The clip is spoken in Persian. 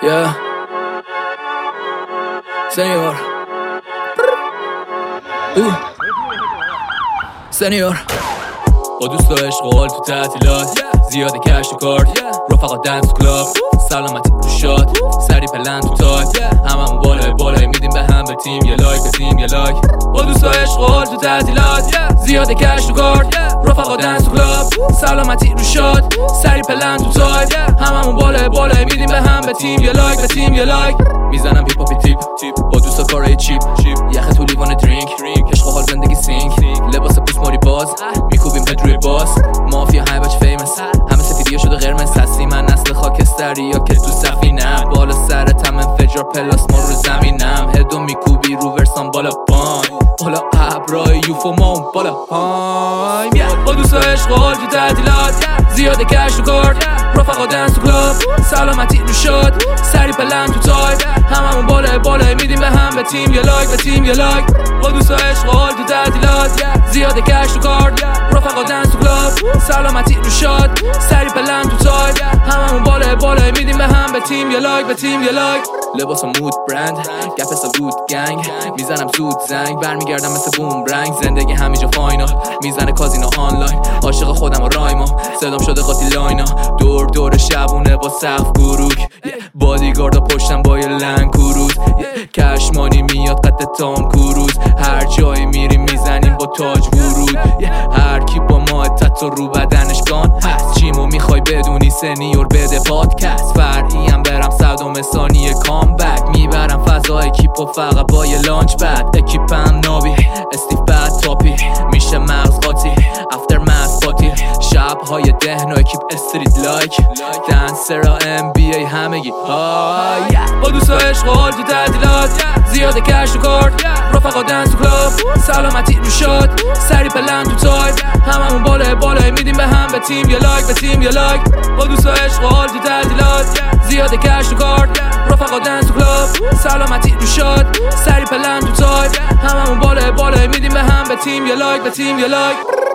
Yeah سنیور سنیور با دوست و عشق و حال تو تعطیلات زیاده کشت و کارت رفقا دنس کلاب سلامتی رو شاد سری پلن تو تایت هممون بالای میدیم به هم به تیم یه لایک به تیم یه لایک با دوست و عشق و حال تو تعطیلات زیاده کشت و کارت رفقا دنس کلاب سلامتی رو شاد سری پلن تو تایت هممون بالای میدیم به هم به تیم یه لایک به تیم یه لایک میزنم هیپ هاپی تیپ با دوستا کارای چیپ یخ تو لیوان درینک عشق و حال زندگی سینک لباس پوست ماری باز میکوبیم پد روی باس مافیا های بچ فیمس همه سفیدی شده قرمز هستی من نسل خاکستری یا که تو سفینم بالا سرت هم انفجار پلاسما رو زمینم هدو میکوبی رو ورسان بالا بالا ابرای یوفو ما اون بالا با دوست و عشق و حال تو تعطیلات زیاده کشت و کارت رفقا دنس تو کلاب سلامتی رو شاد سری پلن تو تایت هممون بالای میدیم به هم به تیم یه لایک به تیم یه لایک با دوست و عشق و حال تو تعطیلات زیاده کشت و کارت رفقا دنس تو کلاب سلامتی رو شاد سری پلن تو تایت هممون بالای میدیم به هم به تیم یه لایک به تیم یه لایک لباس مود برند گپ سود گنگ میزنم زود زنگ برمیگردم مثل بومرنگ زندگی همینجا فاینال میزنه کازینو آنلاین عاشق خودم و رایما صدام شده قاطی لاینا دور شبونه با سقف گروک بادیگاردا پشتم با یه لنگ کروز کشمانی میاد قد تام کروز هر جایی میریم میزنیم با تاج ورود هر کی با ما تاتو رو بدنش گان هست چیمو میخوای بدونی سنیور بده پادکست فرعیم برم صدام ثانیه کامبک میبرم فضا اکیپو فقط با یه لانچ بد اکیپم نابی استیف بد تاپی میشه مغز قاطی افتر مس پاتی شبهای دهن و اکیپ استریت لایک دنسرا ام بی ای همگی با دوست و عشق و حال تو تعطیلات زیاده کشت و کارت رفقا دنس تو کلاب سلامتی رو شاد سری پلن تو تایت هممون بالای میدیم به هم به تیم یه لایک به تیم یه لایک با دوست و عشق و حال تو تعطیلات زیاده کشت و کارت رفقا دنس تو کلاب سلامتی رو شاد سری پلن تو تایت هممون بالای میدیم به هم به تیم یه لایک به تیم یه لایک